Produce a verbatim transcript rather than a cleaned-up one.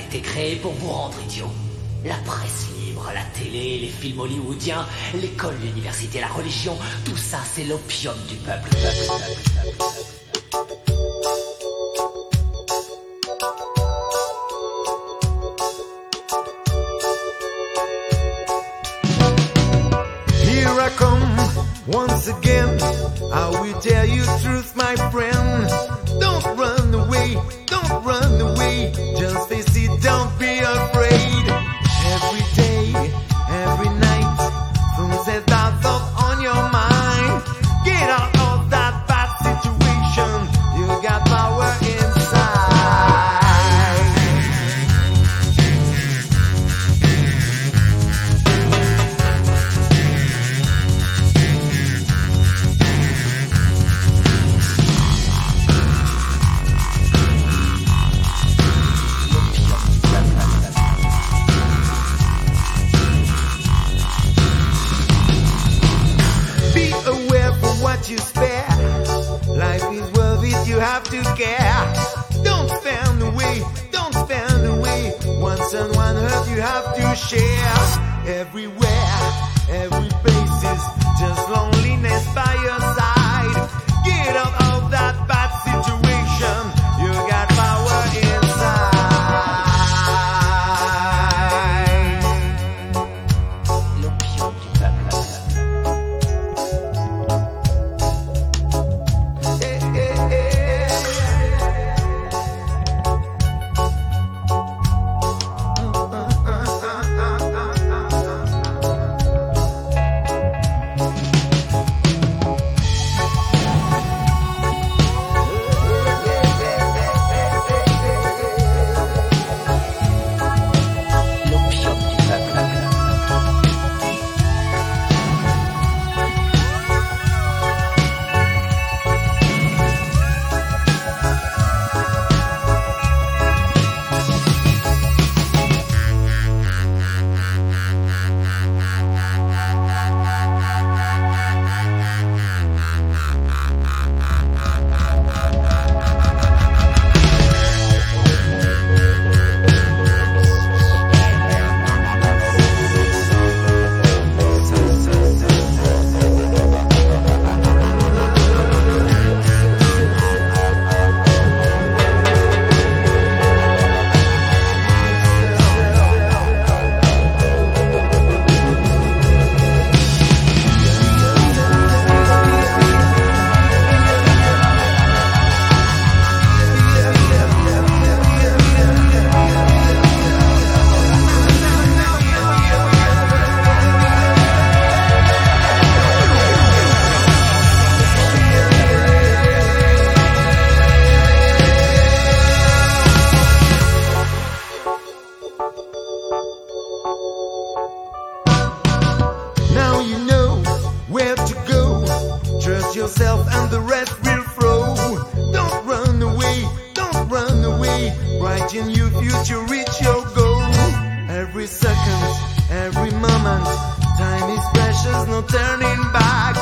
été créée pour vous rendre idiots. La presse libre, la télé, les films hollywoodiens, l'école, l'université, la religion, tout ça c'est l'opium du peuple. peuple, peuple, peuple, peuple. Here I come once again. I will tell you truth, my friend. Don't run away, don't run away. Just face it, don't be afraid. Every day, every night, don't set that thought on your mind. Get out of that bad situation. You got power inside. Be aware for what you spare. Life is worth it, you have to care. Don't spend away, don't spend away. Once someone hurt, you have to share. Everywhere, every place is just loneliness by your side. Get out of that bad situation. You got power inside. L'opium du peuple. Eh, eh, eh. L'opium du peuple. Now you know where to go. Trust yourself and the rest will flow. Don't run away, don't run away. Right in your future, reach your goal. Every second, every moment, time is precious, no turning back.